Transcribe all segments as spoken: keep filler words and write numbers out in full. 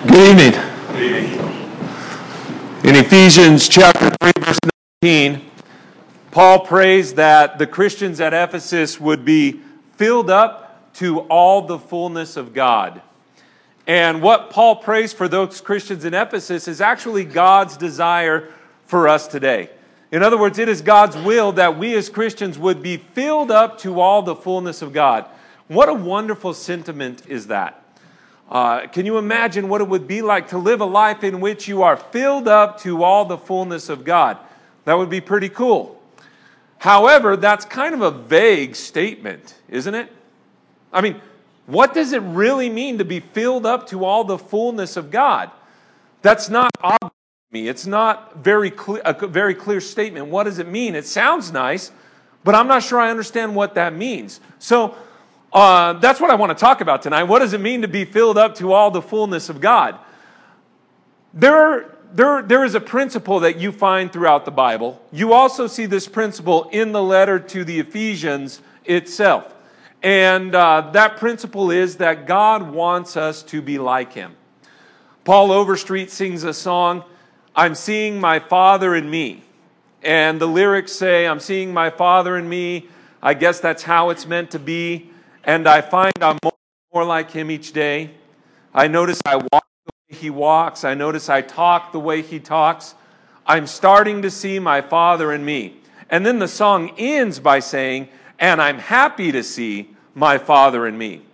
Good evening. In Ephesians chapter three, verse nineteen, Paul prays that the Christians at Ephesus would be filled up to all the fullness of God. And what Paul prays for those Christians in Ephesus is actually God's desire for us today. In other words, it is God's will that we as Christians would be filled up to all the fullness of God. What a wonderful sentiment is that. Uh, can you imagine what it would be like to live a life in which you are filled up to all the fullness of God? That would be pretty cool. However, that's kind of a vague statement, isn't it? I mean, what does it really mean to be filled up to all the fullness of God? That's not obvious to me. It's not very clear, a very clear statement. What does it mean? It sounds nice, but I'm not sure I understand what that means. So, Uh, that's what I want to talk about tonight. What does it mean to be filled up to all the fullness of God? There, there, there is a principle that you find throughout the Bible. You also see this principle in the letter to the Ephesians itself. And uh, that principle is that God wants us to be like Him. Paul Overstreet sings a song, "I'm seeing my Father in me." And the lyrics say, "I'm seeing my Father in me. I guess that's how it's meant to be. And I find I'm more, more like Him each day. I notice I walk the way He walks. I notice I talk the way He talks. I'm starting to see my Father in me." And then the song ends by saying, "And I'm happy to see my Father in me."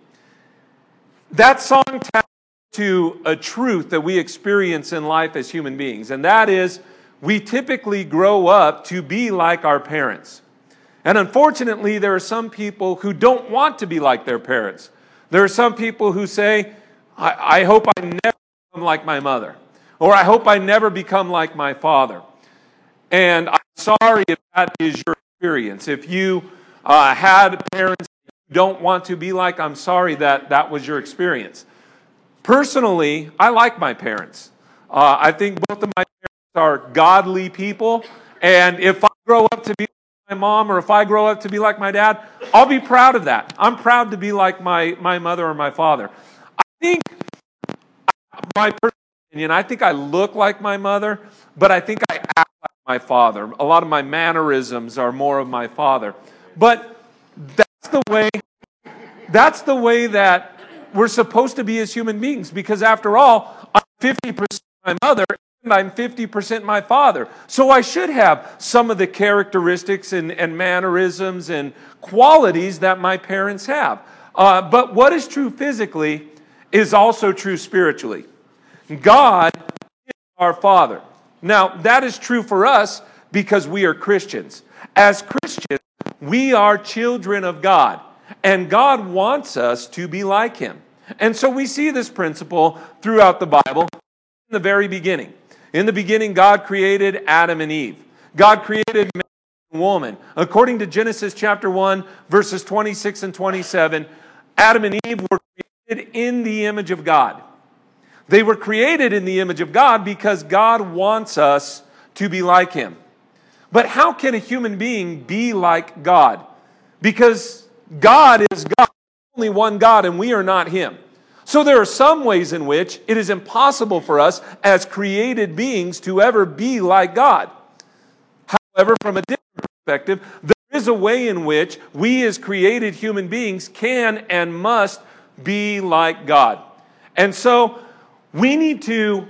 That song taps to a truth that we experience in life as human beings. And that is, we typically grow up to be like our parents. And unfortunately, there are some people who don't want to be like their parents. There are some people who say, I, I hope I never become like my mother. Or I hope I never become like my father. And I'm sorry if that is your experience. If you uh, had parents you don't want to be like, I'm sorry that that was your experience. Personally, I like my parents. Uh, I think both of my parents are godly people. And if I grow up to be my mom, or if I grow up to be like my dad, I'll be proud of that. I'm proud to be like my, my mother or my father. I think, my personal opinion, I think I look like my mother, but I think I act like my father. A lot of my mannerisms are more of my father. But that's the way, that's the way that we're supposed to be as human beings, because after all, I'm fifty percent my mother, and I'm fifty percent my father. So I should have some of the characteristics and, and mannerisms and qualities that my parents have. Uh, but what is true physically is also true spiritually. God is our Father. Now, that is true for us because we are Christians. As Christians, we are children of God. And God wants us to be like Him. And so we see this principle throughout the Bible in the very beginning. In the beginning, God created Adam and Eve. God created man and woman. According to Genesis chapter one, verses twenty-six and twenty-seven, Adam and Eve were created in the image of God. They were created in the image of God because God wants us to be like Him. But how can a human being be like God? Because God is God, only one God, and we are not Him. So there are some ways in which it is impossible for us as created beings to ever be like God. However, from a different perspective, there is a way in which we as created human beings can and must be like God. And so we need to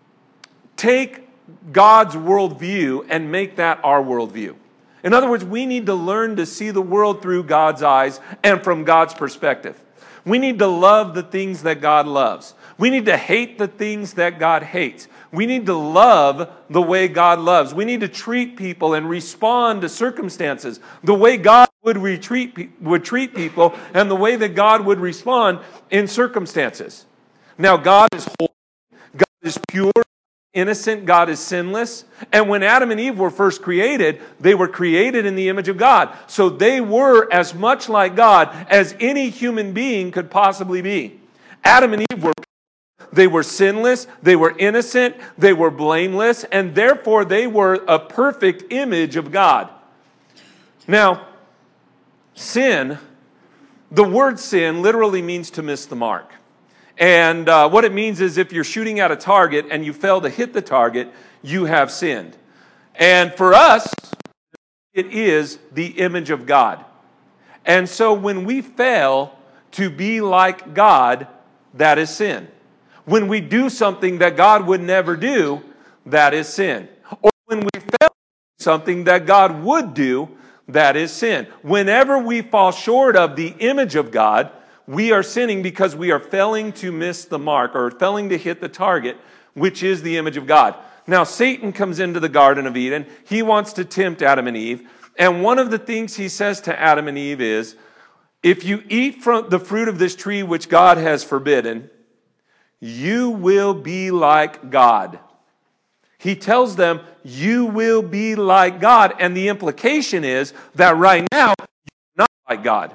take God's worldview and make that our worldview. In other words, we need to learn to see the world through God's eyes and from God's perspective. We need to love the things that God loves. We need to hate the things that God hates. We need to love the way God loves. We need to treat people and respond to circumstances the way God would, retreat, would treat people and the way that God would respond in circumstances. Now, God is holy. God is pure. Innocent. God is sinless. And when Adam and Eve were first created, they were created in the image of God. So they were as much like God as any human being could possibly be. Adam and Eve were they were sinless, they were innocent, they were blameless, and therefore they were a perfect image of God. Now, sin, the word sin literally means to miss the mark. And uh, what it means is if you're shooting at a target and you fail to hit the target, you have sinned. And for us, it is the image of God. And so when we fail to be like God, that is sin. When we do something that God would never do, that is sin. Or when we fail to do something that God would do, that is sin. Whenever we fall short of the image of God, we are sinning because we are failing to miss the mark or failing to hit the target, which is the image of God. Now, Satan comes into the Garden of Eden. He wants to tempt Adam and Eve. And one of the things he says to Adam and Eve is, if you eat from the fruit of this tree which God has forbidden, you will be like God. He tells them, you will be like God. And the implication is that right now, you're not like God.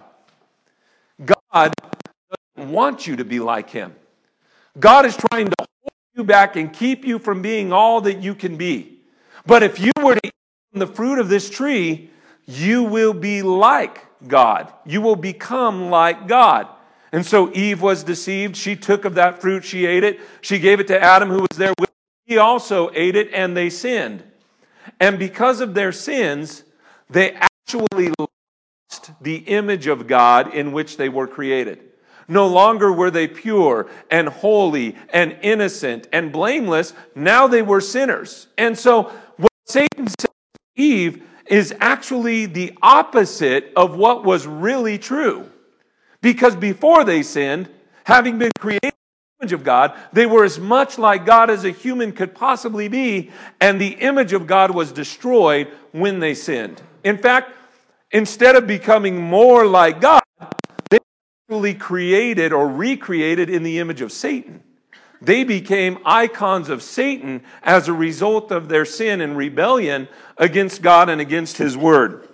God doesn't want you to be like Him. God is trying to hold you back and keep you from being all that you can be. But if you were to eat from the fruit of this tree, you will be like God. You will become like God. And so Eve was deceived. She took of that fruit. She ate it. She gave it to Adam, who was there with her. He also ate it, and they sinned. And because of their sins, they actually lost the image of God in which they were created. No longer were they pure and holy and innocent and blameless. Now they were sinners. And so what Satan said to Eve is actually the opposite of what was really true. Because before they sinned, having been created in the image of God, they were as much like God as a human could possibly be, and the image of God was destroyed when they sinned. In fact, instead of becoming more like God, they were actually created or recreated in the image of Satan. They became icons of Satan as a result of their sin and rebellion against God and against His Word.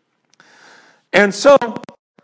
And so, the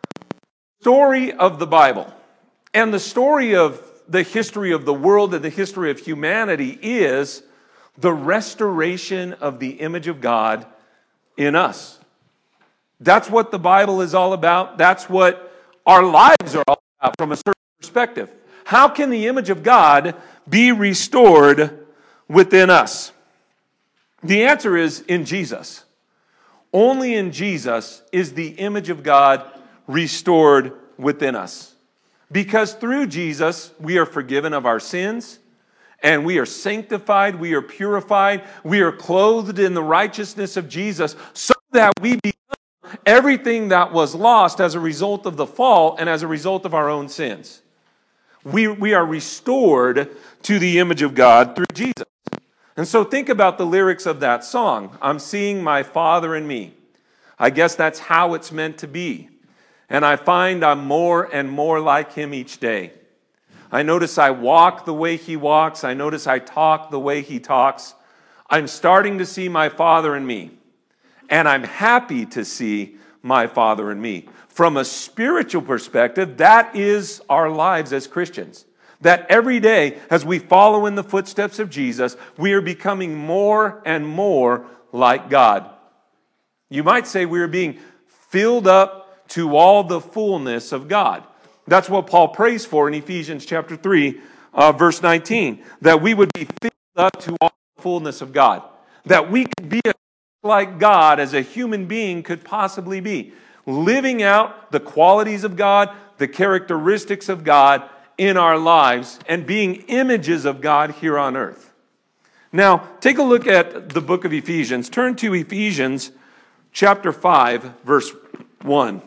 story of the Bible and the story of the history of the world and the history of humanity is the restoration of the image of God in us. That's what the Bible is all about. That's what our lives are all about from a certain perspective. How can the image of God be restored within us? The answer is in Jesus. Only in Jesus is the image of God restored within us. Because through Jesus, we are forgiven of our sins, and we are sanctified, we are purified, we are clothed in the righteousness of Jesus, so that we become everything that was lost as a result of the fall and as a result of our own sins. We, we are restored to the image of God through Jesus. And so think about the lyrics of that song. I'm seeing my Father in me. I guess that's how it's meant to be. And I find I'm more and more like Him each day. I notice I walk the way He walks. I notice I talk the way He talks. I'm starting to see my Father in me. And I'm happy to see my Father in me. From a spiritual perspective, that is our lives as Christians. That every day, as we follow in the footsteps of Jesus, we are becoming more and more like God. You might say we are being filled up to all the fullness of God. That's what Paul prays for in Ephesians chapter three, uh, verse nineteen. That we would be filled up to all the fullness of God. That we could be like God as a human being could possibly be. Living out the qualities of God, the characteristics of God in our lives, and being images of God here on earth. Now, take a look at the book of Ephesians. Turn to Ephesians chapter five, verse one.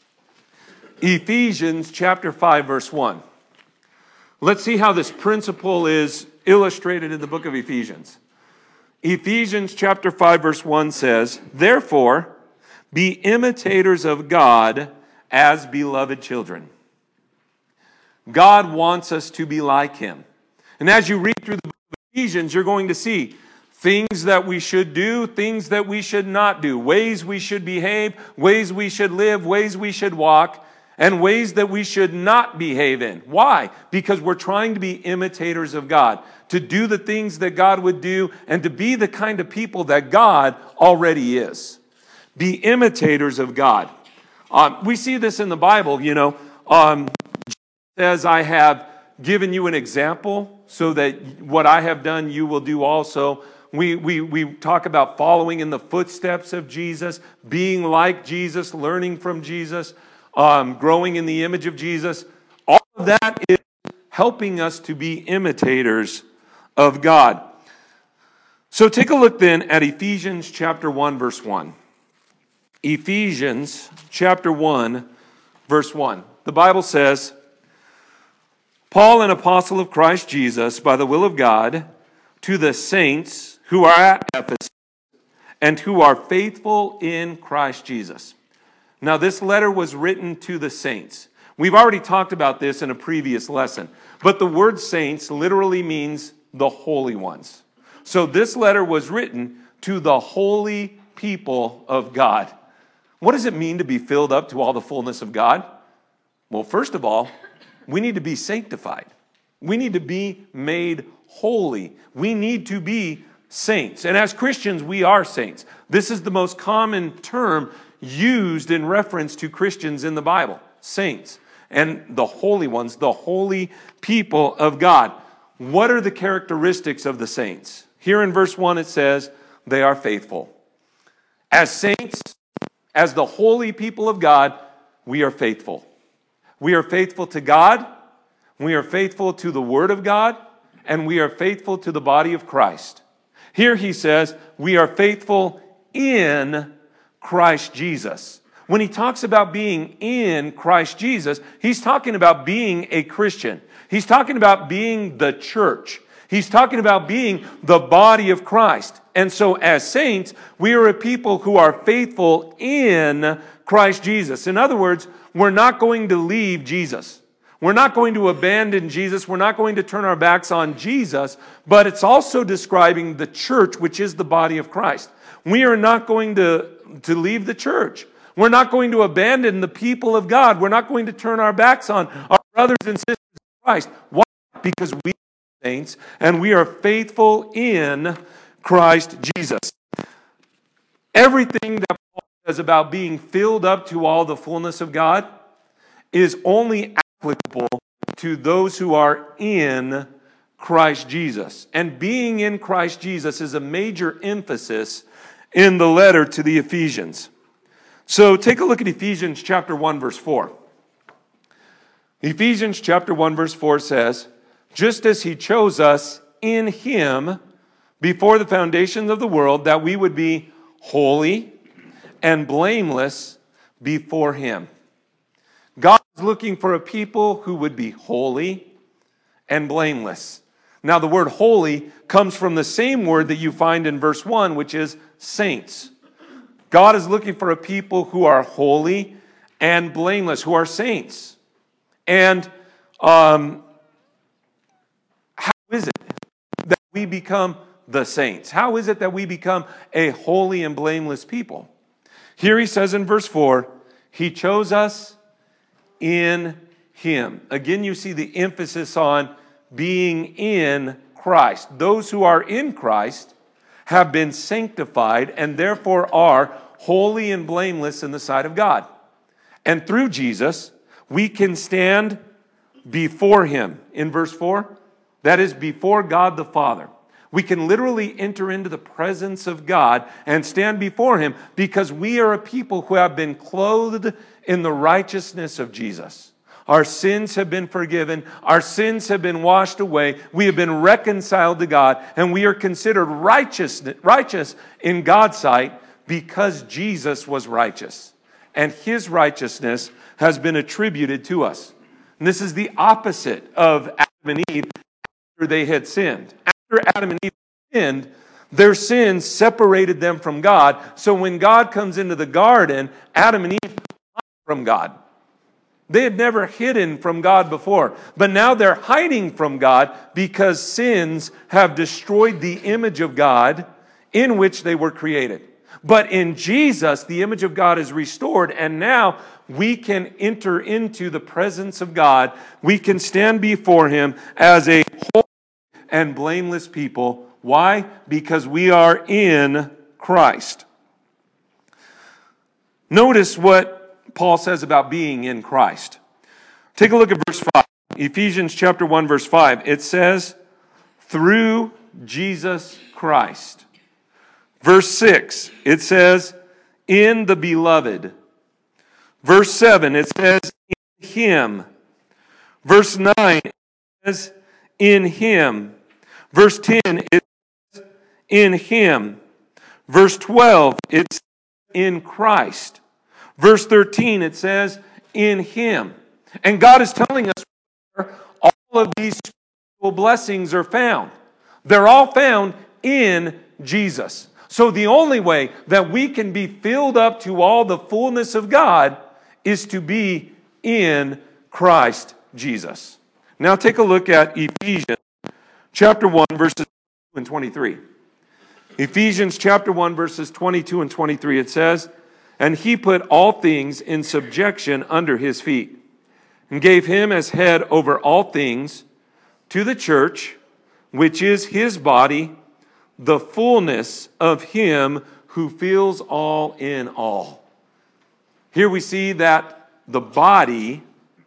Ephesians chapter five, verse one. Let's see how this principle is illustrated in the book of Ephesians. Ephesians chapter five, verse one says, "Therefore, be imitators of God as beloved children." God wants us to be like Him. And as you read through the book of Ephesians, you're going to see things that we should do, things that we should not do, ways we should behave, ways we should live, ways we should walk, and ways that we should not behave in. Why? Because we're trying to be imitators of God, to do the things that God would do, and to be the kind of people that God already is. Be imitators of God. Um, we see this in the Bible, you know. Um, Jesus says, I have given you an example so that what I have done, you will do also. We, we, we talk about following in the footsteps of Jesus, being like Jesus, learning from Jesus, um, growing in the image of Jesus. All of that is helping us to be imitators of God. So take a look then at Ephesians chapter one, verse one. Ephesians chapter one, verse one. The Bible says, Paul, an apostle of Christ Jesus, by the will of God, to the saints who are at Ephesus and who are faithful in Christ Jesus. Now, this letter was written to the saints. We've already talked about this in a previous lesson, but the word saints literally means the holy ones. So this letter was written to the holy people of God. What does it mean to be filled up to all the fullness of God? Well, first of all, we need to be sanctified. We need to be made holy. We need to be saints. And as Christians, we are saints. This is the most common term used in reference to Christians in the Bible, saints. And the holy ones, the holy people of God. What are the characteristics of the saints? Here in verse one it says, they are faithful. As saints, as the holy people of God, we are faithful. We are faithful to God, we are faithful to the Word of God, and we are faithful to the body of Christ. Here he says, we are faithful in Christ Jesus. When he talks about being in Christ Jesus, he's talking about being a Christian. He's talking about being the church. He's talking about being the body of Christ. And so as saints, we are a people who are faithful in Christ Jesus. In other words, we're not going to leave Jesus. We're not going to abandon Jesus. We're not going to turn our backs on Jesus. But it's also describing the church, which is the body of Christ. We are not going to, to leave the church. We're not going to abandon the people of God. We're not going to turn our backs on our brothers and sisters in Christ. Why? Because we are saints and we are faithful in Christ Jesus. Everything that Paul says about being filled up to all the fullness of God is only applicable to those who are in Christ Jesus. And being in Christ Jesus is a major emphasis in the letter to the Ephesians. So take a look at Ephesians chapter one, verse four. Ephesians chapter one, verse four says, just as he chose us in him before the foundations of the world, that we would be holy and blameless before him. God is looking for a people who would be holy and blameless. Now, the word holy comes from the same word that you find in verse one, which is saints. God is looking for a people who are holy and blameless, who are saints. And um, how is it that we become the saints? How is it that we become a holy and blameless people? Here he says in verse four, he chose us in him. Again, you see the emphasis on being in Christ. Those who are in Christ have been sanctified and therefore are holy and blameless in the sight of God. And through Jesus, we can stand before him. In verse four, that is before God the Father. We can literally enter into the presence of God and stand before him because we are a people who have been clothed in the righteousness of Jesus. Our sins have been forgiven. Our sins have been washed away. We have been reconciled to God, and we are considered righteous, righteous in God's sight because Jesus was righteous. And his righteousness has been attributed to us. And this is the opposite of Adam and Eve after they had sinned. After Adam and Eve sinned, their sins separated them from God. So when God comes into the garden, Adam and Eve hide from God. They had never hidden from God before. But now they're hiding from God because sins have destroyed the image of God in which they were created. But in Jesus, the image of God is restored, and now we can enter into the presence of God. We can stand before him as a holy and blameless people. Why? Because we are in Christ. Notice what Paul says about being in Christ. Take a look at verse five. Ephesians chapter one, verse five, it says, through Jesus Christ. Verse six, it says, in the beloved. Verse seven, it says, in him. Verse nine, it says, in him. Verse ten, it says, in him. Verse twelve, it says, in Christ. Verse thirteen, it says, in him. And God is telling us where all of these spiritual blessings are found. They're all found in Jesus. So the only way that we can be filled up to all the fullness of God is to be in Christ Jesus. Now take a look at Ephesians chapter one, verses twenty-two and twenty-three. Ephesians chapter one, verses twenty-two and twenty-three, it says, and he put all things in subjection under his feet, and gave him as head over all things to the church, which is his body, the fullness of him who fills all in all. Here we see that the body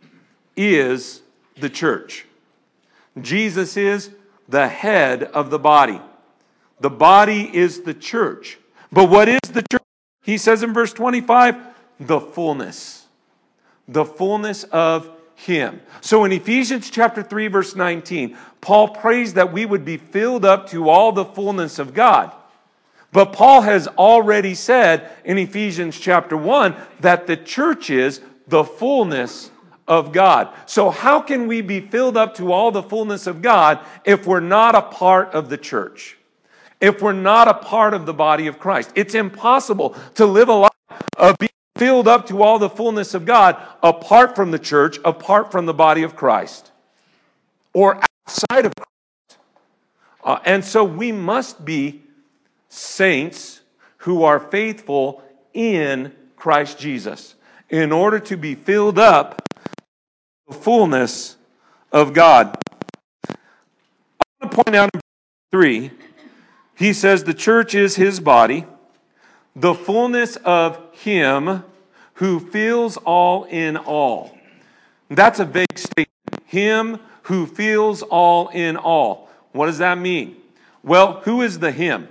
is the church. Jesus is the head of the body. The body is the church. But what is the church? He says in verse twenty-five, the fullness. The fullness of him. So in Ephesians chapter three, verse nineteen, Paul prays that we would be filled up to all the fullness of God. But Paul has already said in Ephesians chapter one that the church is the fullness of God. So how can we be filled up to all the fullness of God if we're not a part of the church? If we're not a part of the body of Christ? It's impossible to live a life of being filled up to all the fullness of God apart from the church, apart from the body of Christ, or outside of Christ. Uh, and so we must be saints who are faithful in Christ Jesus in order to be filled up to the fullness of God. I want to point out in verse three, he says the church is his body, the fullness of him who fills all in all. That's a vague statement. Him who fills all in all. What does that mean? Well, who is the him?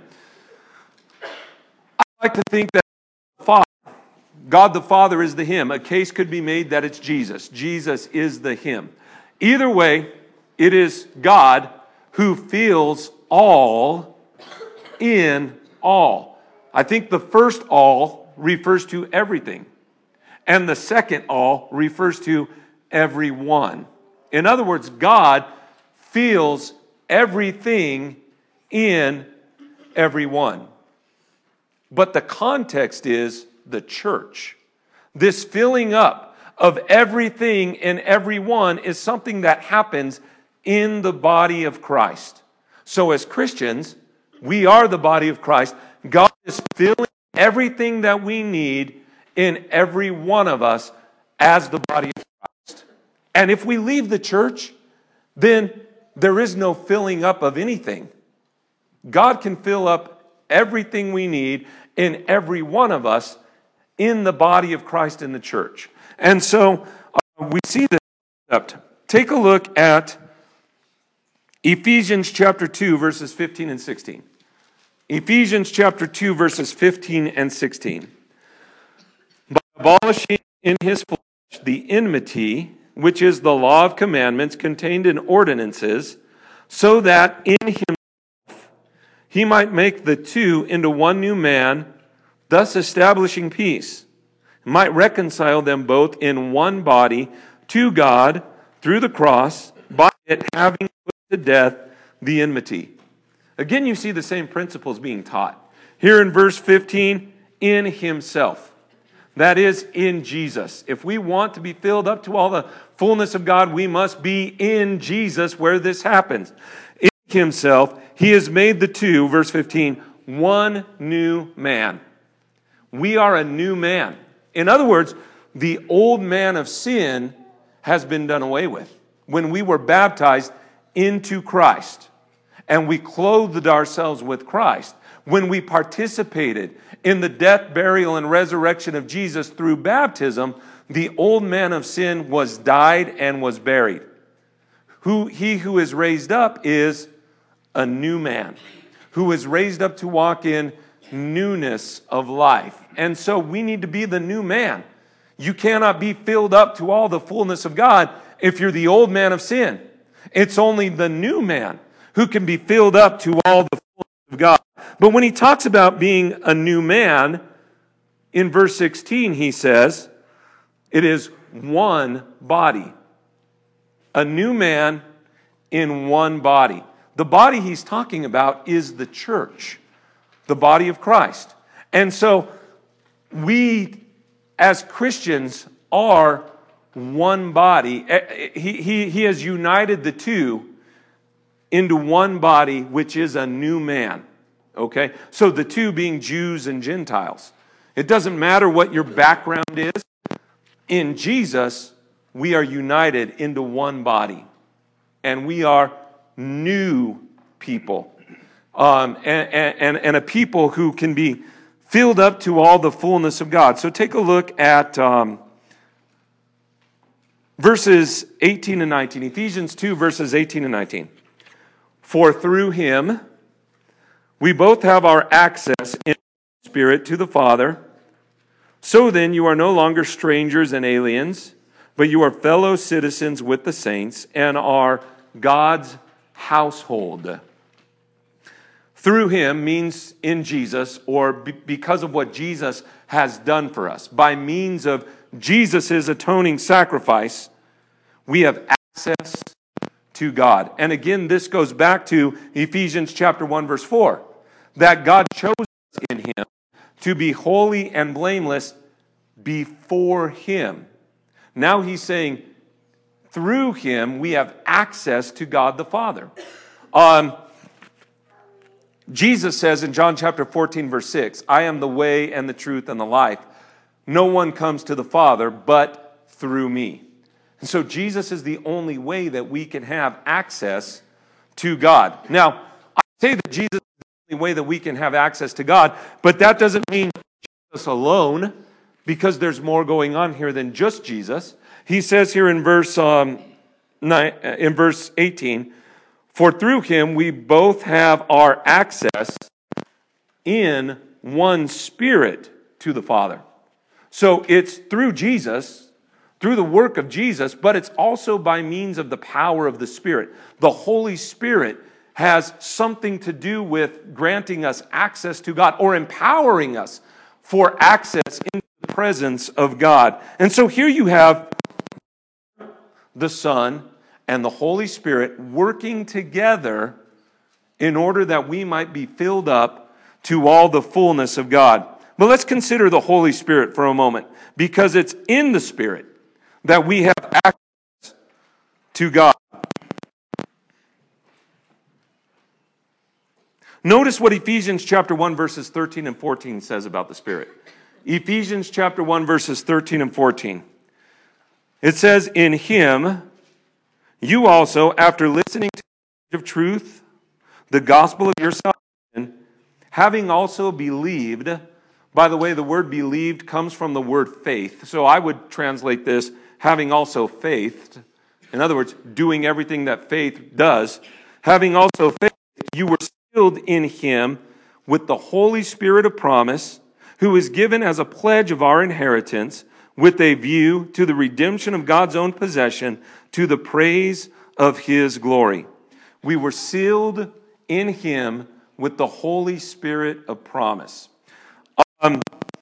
I like to think that the Father, God the Father is the him. A case could be made that it's Jesus. Jesus is the him. Either way, it is God who fills all in all. I think the first all refers to everything, and the second all refers to everyone. In other words, God fills everything in everyone. But the context is the church. This filling up of everything in everyone is something that happens in the body of Christ. So as Christians, we are the body of Christ. God is filling everything that we need in every one of us as the body of Christ. And if we leave the church, then there is no filling up of anything. God can fill up everything we need in every one of us in the body of Christ in the church. And so uh, we see this concept. Take a look at Ephesians chapter two, verses fifteen and sixteen. Ephesians chapter two, verses fifteen and sixteen. By abolishing in his flesh the enmity, which is the law of commandments contained in ordinances, so that in himself he might make the two into one new man, thus establishing peace, might reconcile them both in one body to God through the cross, by it having put to death the enmity. Again, you see the same principles being taught. Here in verse fifteen, in himself. That is, in Jesus. If we want to be filled up to all the fullness of God, we must be in Jesus where this happens. In himself, he has made the two, verse fifteen, one new man. We are a new man. In other words, the old man of sin has been done away with. When we were baptized into Christ and we clothed ourselves with Christ, when we participated in the death, burial, and resurrection of Jesus through baptism, the old man of sin was died and was buried. Who he who is raised up is a new man, who is raised up to walk in newness of life. And so we need to be the new man. You cannot be filled up to all the fullness of God if you're the old man of sin. It's only the new man who can be filled up to all the fullness of God. But when he talks about being a new man, in verse sixteen he says, it is one body. A new man in one body. The body he's talking about is the church, the body of Christ. And so we, as Christians, are one body. He, he, he has united the two into one body, which is a new man. Okay? So the two being Jews and Gentiles. It doesn't matter what your background is. In Jesus, we are united into one body. And we are new people. Um, and, and, and a people who can be filled up to all the fullness of God. So take a look at um, verses eighteen and nineteen. Ephesians two, verses eighteen and nineteen. For through him we both have our access in the Spirit to the Father. So then you are no longer strangers and aliens, but you are fellow citizens with the saints and are God's household. Through him means in Jesus, or be- because of what Jesus has done for us. By means of Jesus' atoning sacrifice, we have access to God. And again, this goes back to Ephesians chapter one, verse four, that God chose us in him to be holy and blameless before him. Now he's saying, through him, we have access to God the Father. Um, Jesus says in John chapter fourteen, verse six, I am the way and the truth and the life. No one comes to the Father but through me. And so Jesus is the only way that we can have access to God. Now, I say that Jesus is the only way that we can have access to God, but that doesn't mean Jesus alone, because there's more going on here than just Jesus. He says here in verse um, nine, in verse eighteen, for through him we both have our access in one Spirit to the Father. So it's through Jesus, through the work of Jesus, but it's also by means of the power of the Spirit. The Holy Spirit has something to do with granting us access to God, or empowering us for access into the presence of God. And so here you have the Son and the Holy Spirit working together in order that we might be filled up to all the fullness of God. But let's consider the Holy Spirit for a moment, because it's in the Spirit that we have access to God. Notice what Ephesians chapter one, verses thirteen and fourteen says about the Spirit. Ephesians chapter one, verses thirteen and fourteen. It says, in him you also, after listening to the message of truth, the gospel of your salvation, having also believed. By the way, the word believed comes from the word faith. So I would translate this, having also faithed. In other words, doing everything that faith does. Having also faith, you were sealed in him with the Holy Spirit of promise, who is given as a pledge of our inheritance, with a view to the redemption of God's own possession, to the praise of his glory. We were sealed in him with the Holy Spirit of promise. Um,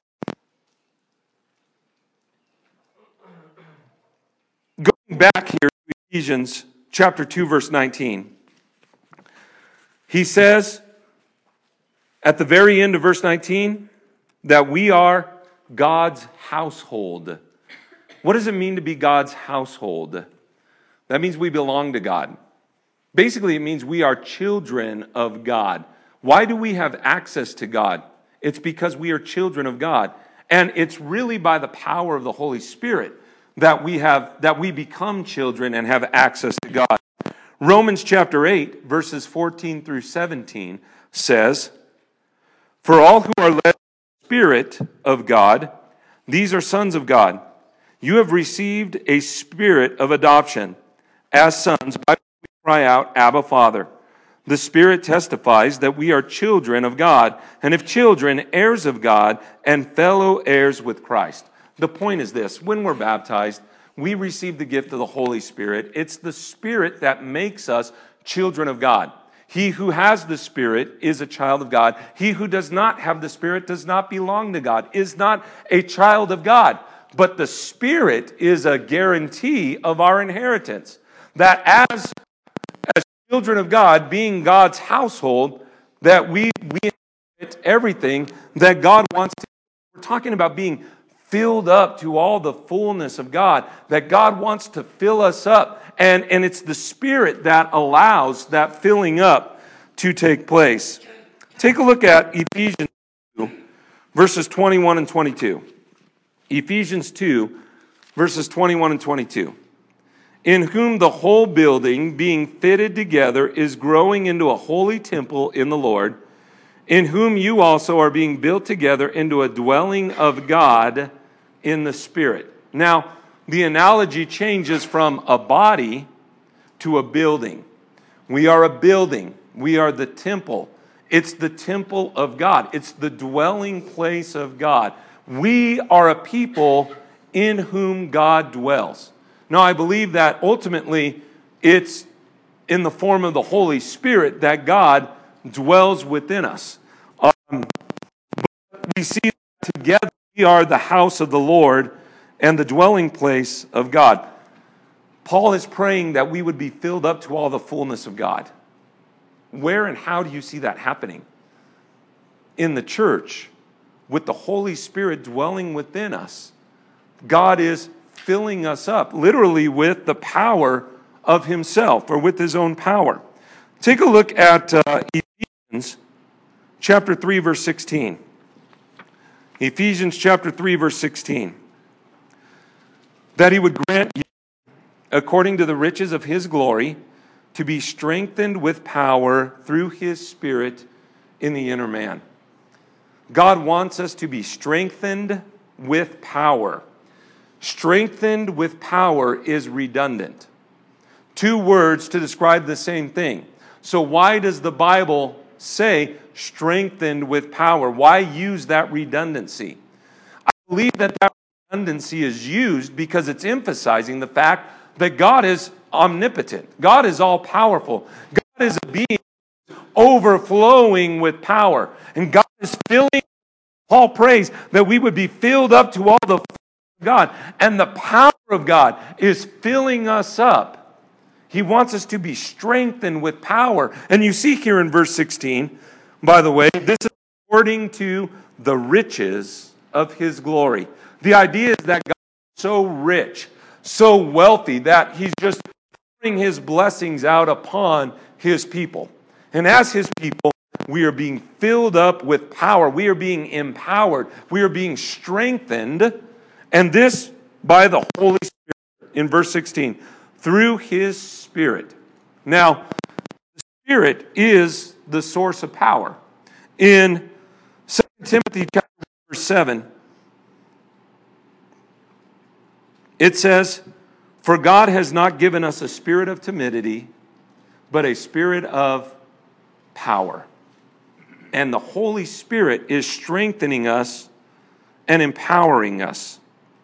going back here to Ephesians chapter two, verse nineteen, he says at the very end of verse nineteen that we are God's household. What does it mean to be God's household? That means we belong to God. Basically, it means we are children of God. Why do we have access to God? It's because we are children of God. And it's really by the power of the Holy Spirit that we have that we become children and have access to God. Romans chapter eight, verses fourteen through seventeen says, for all who are led by the Spirit of God, these are sons of God. You have received a spirit of adoption as sons, by cry out, Abba, Father. The Spirit testifies that we are children of God, and if children, heirs of God, and fellow heirs with Christ. The point is this: when we're baptized, we receive the gift of the Holy Spirit. It's the Spirit that makes us children of God. He who has the Spirit is a child of God. He who does not have the Spirit does not belong to God, is not a child of God. But the Spirit is a guarantee of our inheritance. That as, as children of God, being God's household, that we, we inherit everything that God wants to. We're talking about being filled up to all the fullness of God, that God wants to fill us up. And, and it's the Spirit that allows that filling up to take place. Take a look at Ephesians two, verses twenty-one and twenty-two. Ephesians two, verses twenty-one and twenty-two. In whom the whole building, being fitted together, is growing into a holy temple in the Lord, in whom you also are being built together into a dwelling of God in the Spirit. Now, the analogy changes from a body to a building. We are a building. We are the temple. It's the temple of God. It's the dwelling place of God. We are a people in whom God dwells. Now, I believe that ultimately it's in the form of the Holy Spirit that God dwells within us. Um, but we see that together we are the house of the Lord and the dwelling place of God. Paul is praying that we would be filled up to all the fullness of God. Where and how do you see that happening? In the church, with the Holy Spirit dwelling within us. God is filling us up, literally with the power of himself, or with his own power. Take a look at uh, Ephesians chapter three, verse sixteen. Ephesians chapter three, verse sixteen. That he would grant you, according to the riches of his glory, to be strengthened with power through his Spirit in the inner man. God wants us to be strengthened with power. Strengthened with power is redundant. Two words to describe the same thing. So why does the Bible say strengthened with power? Why use that redundancy? I believe that that redundancy is used because it's emphasizing the fact that God is omnipotent. God is all-powerful. God is a being overflowing with power. And God is filling, Paul prays that we would be filled up to all the God. And the power of God is filling us up. He wants us to be strengthened with power. And you see here in verse sixteen, by the way, this is according to the riches of his glory. The idea is that God is so rich, so wealthy, that he's just pouring his blessings out upon his people. And as his people, we are being filled up with power. We are being empowered. We are being strengthened. And this by the Holy Spirit, in verse sixteen, through his Spirit. Now, the Spirit is the source of power. In Second Timothy chapter verse seven, it says, "For God has not given us a spirit of timidity, but a spirit of power." And the Holy Spirit is strengthening us and empowering us.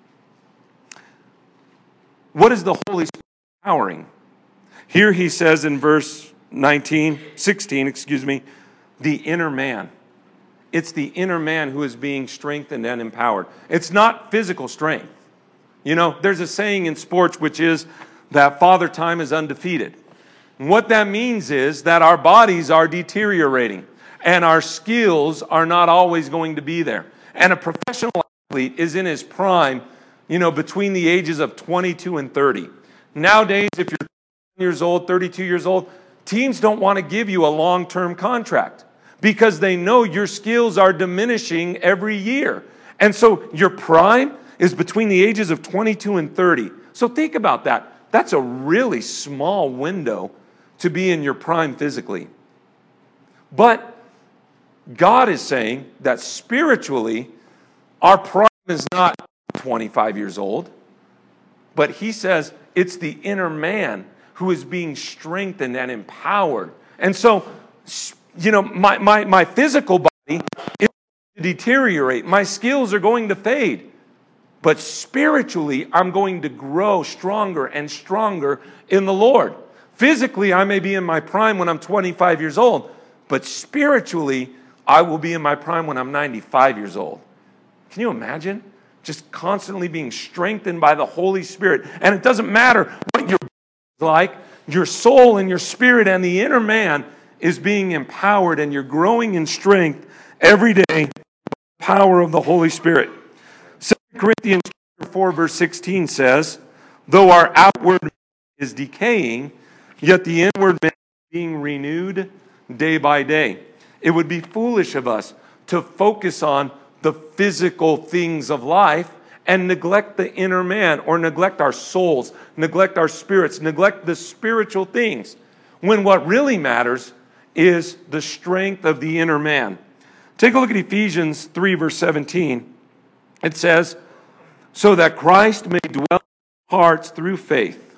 What is the Holy Spirit empowering? Here he says in verse nineteen, sixteen, excuse me, the inner man. It's the inner man who is being strengthened and empowered. It's not physical strength. You know, there's a saying in sports which is that Father Time is undefeated. And what that means is that our bodies are deteriorating and our skills are not always going to be there. And a professional athlete is in his prime, you know, between the ages of twenty-two and thirty. Nowadays, if you're thirty years old, thirty-two years old, teams don't want to give you a long-term contract because they know your skills are diminishing every year. And so your prime is between the ages of twenty-two and thirty. So think about that. That's a really small window to be in your prime physically. But God is saying that spiritually, our prime is not twenty-five years old, but he says it's the inner man who is being strengthened and empowered. And so, you know, my, my, my physical body is going to deteriorate. My skills are going to fade. But spiritually, I'm going to grow stronger and stronger in the Lord. Physically, I may be in my prime when I'm twenty-five years old. But spiritually, I will be in my prime when I'm ninety-five years old. Can you imagine? Just constantly being strengthened by the Holy Spirit. And it doesn't matter what your body is like, your soul and your spirit and the inner man is being empowered, and you're growing in strength every day by the power of the Holy Spirit. Second Corinthians four verse sixteen says, though our outward man is decaying, yet the inward man is being renewed day by day. It would be foolish of us to focus on the physical things of life and neglect the inner man, or neglect our souls, neglect our spirits, neglect the spiritual things, when what really matters is the strength of the inner man. Take a look at Ephesians three verse seventeen. It says, so that Christ may dwell in our hearts through faith.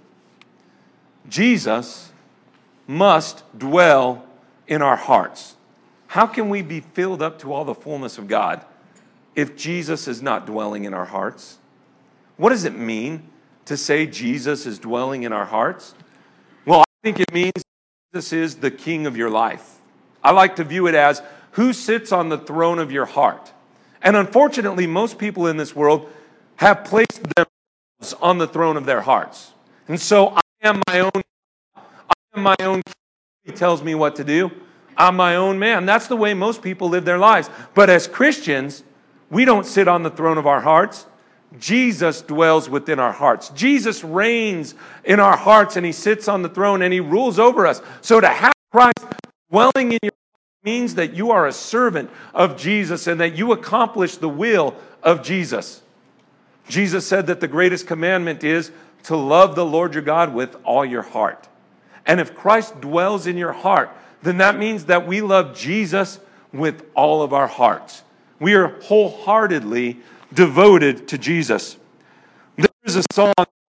Jesus must dwell in our hearts. How can we be filled up to all the fullness of God if Jesus is not dwelling in our hearts? What does it mean to say Jesus is dwelling in our hearts? Well, I think it means Jesus is the king of your life. I like to view it as who sits on the throne of your heart. And unfortunately, most people in this world have placed themselves on the throne of their hearts. And so I am my own, I am my own king. He tells me what to do. I'm my own man. That's the way most people live their lives. But as Christians, we don't sit on the throne of our hearts. Jesus dwells within our hearts. Jesus reigns in our hearts, and he sits on the throne and he rules over us. So to have Christ dwelling in your heart means that you are a servant of Jesus and that you accomplish the will of Jesus. Jesus said that the greatest commandment is to love the Lord your God with all your heart. And if Christ dwells in your heart, then that means that we love Jesus with all of our hearts. We are wholeheartedly devoted to Jesus. There is a song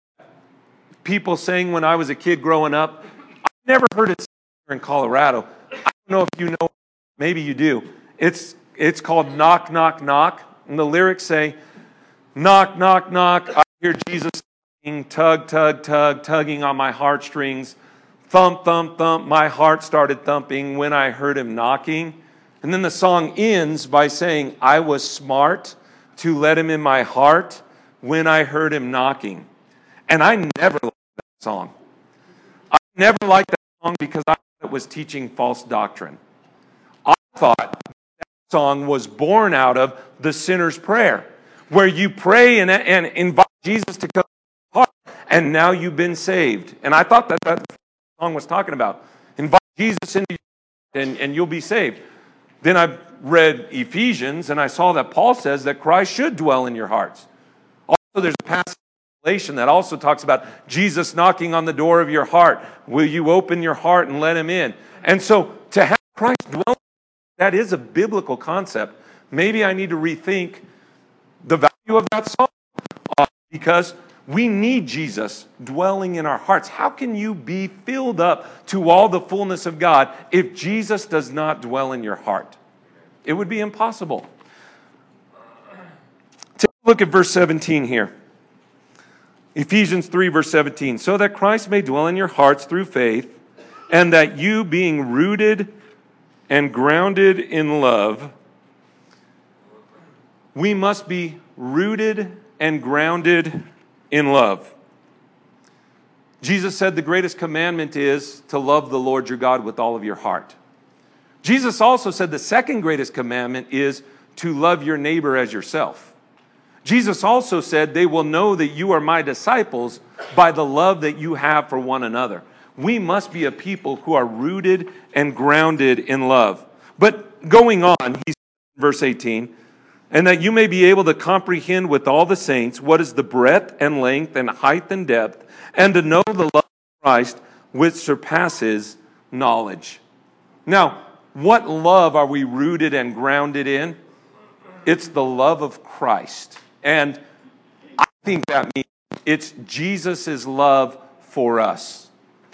people sang when I was a kid growing up. I never heard it in Colorado. I don't know if you know, maybe you do. It's it's called Knock, Knock, Knock. And the lyrics say, knock, knock, knock. I hear Jesus singing, tug, tug, tug, tugging on my heartstrings. Thump, thump, thump. My heart started thumping when I heard him knocking. And then the song ends by saying, I was smart to let him in my heart when I heard him knocking. And I never liked that song. I never liked that song because I thought it was teaching false doctrine. I thought that song was born out of the sinner's prayer, where you pray and, and invite Jesus to come to your heart, and now you've been saved. And I thought that that song was talking about. Invite Jesus into your heart and, and you'll be saved. Then I read Ephesians, and I saw that Paul says that Christ should dwell in your hearts. Also, there's a passage in Revelation that also talks about Jesus knocking on the door of your heart. Will you open your heart and let him in? And so to have Christ dwell, that is a biblical concept. Maybe I need to rethink the value of that song uh, because we need Jesus dwelling in our hearts. How can you be filled up to all the fullness of God if Jesus does not dwell in your heart? It would be impossible. Take a look at verse seventeen here. Ephesians three, verse seventeen. So that Christ may dwell in your hearts through faith, and that you, being rooted and grounded in love, we must be rooted and grounded in love. Jesus said the greatest commandment is to love the Lord your God with all of your heart. Jesus also said the second greatest commandment is to love your neighbor as yourself. Jesus also said they will know that you are my disciples by the love that you have for one another. We must be a people who are rooted and grounded in love. But going on, he's in verse eighteen, and that you may be able to comprehend with all the saints what is the breadth and length and height and depth, and to know the love of Christ which surpasses knowledge. Now, what love are we rooted and grounded in? It's the love of Christ. And I think that means it's Jesus' love for us.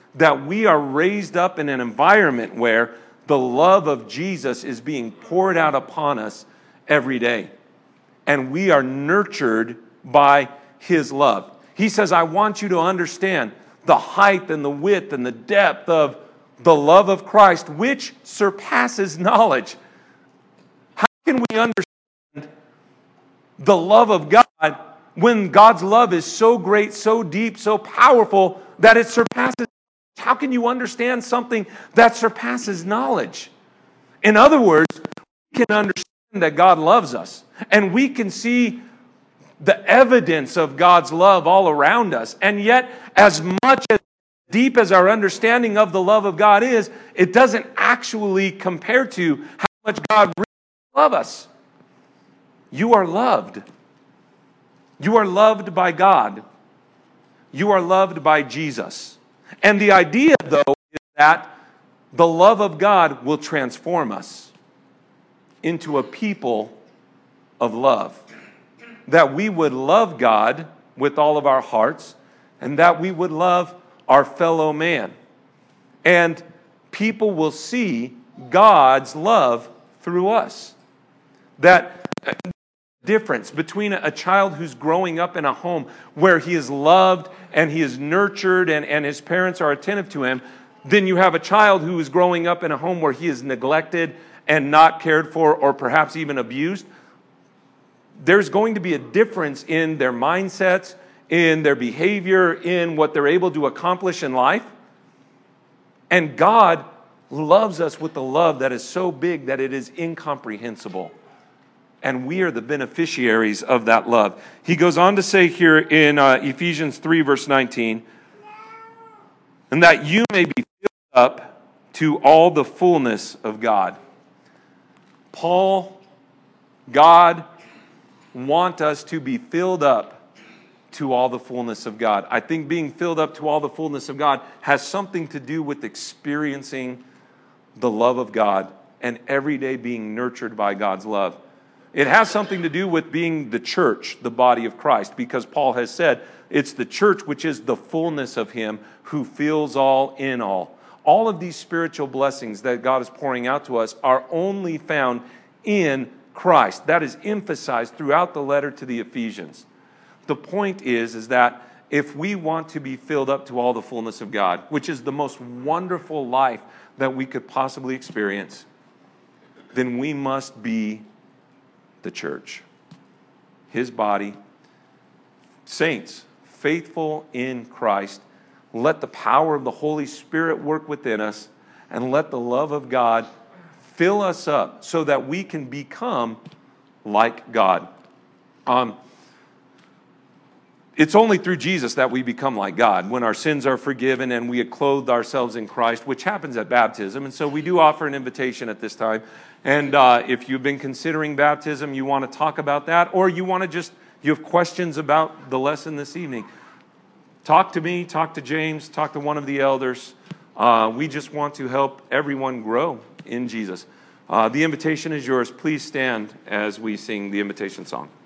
that we are raised up in an environment where the love of Jesus is being poured out upon us every day. And we are nurtured by his love. He says, I want you to understand the height and the width and the depth of the love of Christ, which surpasses knowledge. How can we understand the love of God when God's love is so great, so deep, so powerful that it surpasses? How can you understand something that surpasses knowledge? In other words, we can understand that God loves us, and we can see the evidence of God's love all around us. And yet, as much as deep as our understanding of the love of God is, it doesn't actually compare to how much God really loves us. You are loved. You are loved by God. You are loved by Jesus. And the idea, though, is that the love of God will transform us into a people of love. That we would love God with all of our hearts, and that we would love our fellow man. And people will see God's love through us. That difference between a child who's growing up in a home where he is loved and he is nurtured and, and his parents are attentive to him, then you have a child who is growing up in a home where he is neglected and not cared for, or perhaps even abused. There's going to be a difference in their mindsets, in their behavior, in what they're able to accomplish in life. And God loves us with a love that is so big that it is incomprehensible. And we are the beneficiaries of that love. He goes on to say here in uh, Ephesians three, verse nineteen, and that you may be filled up to all the fullness of God. Paul, God, want us to be filled up to all the fullness of God. I think being filled up to all the fullness of God has something to do with experiencing the love of God and every day being nurtured by God's love. It has something to do with being the church, the body of Christ, because Paul has said it's the church which is the fullness of him who fills all in all. All of these spiritual blessings that God is pouring out to us are only found in Christ. That is emphasized throughout the letter to the Ephesians. The point is, is that if we want to be filled up to all the fullness of God, which is the most wonderful life that we could possibly experience, then we must be the church, his body, saints, faithful in Christ. Let the power of the Holy Spirit work within us, and let the love of God fill us up so that we can become like God. Um, it's only through Jesus that we become like God, when our sins are forgiven and we have clothed ourselves in Christ, which happens at baptism. And so we do offer an invitation at this time. And uh, if you've been considering baptism, you want to talk about that, or you want to just, you have questions about the lesson this evening, talk to me, talk to James, talk to one of the elders. Uh, we just want to help everyone grow in Jesus. Uh, the invitation is yours. Please stand as we sing the invitation song.